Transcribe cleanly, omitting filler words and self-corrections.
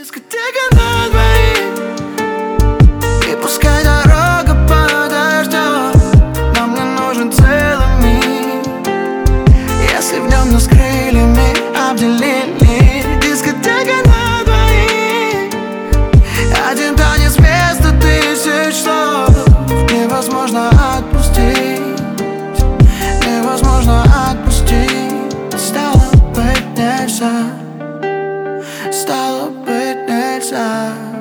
Дискотека на двоих, и пускай дорога подождет. Нам не нужен целый мир, если в нем нас крыльями обделили. Дискотека на двоих, один танец вместо тысяч слов. Невозможно отпустить, невозможно отпустить. Стало быть нельзя, стало быть нельзя.